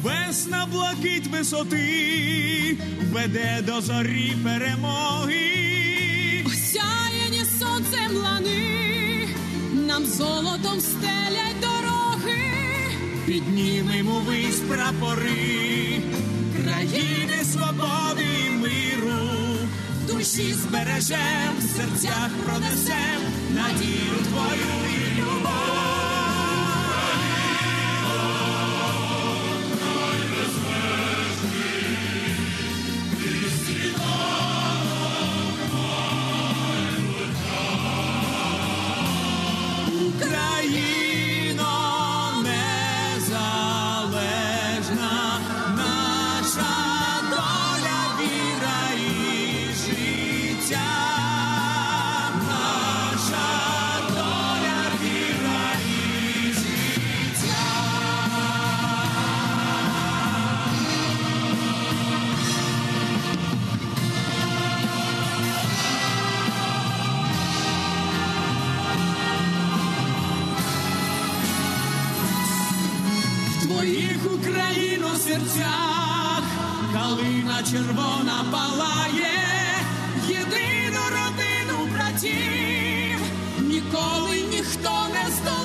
Небесна блакить висоти веде до зорі перемоги. Осяяні сонцем лани нам золотом стелять дороги. Піднімемо вись прапори країни свободи і миру. Душі збережем, в серцях пронесем надію твою і любов. Україно незалежна, наша доля, віра і життя. Наша доля, віра і життя. Твоїх, Україно, серцях калина червона палає, єдину родину братів ніколи ніхто не здолає.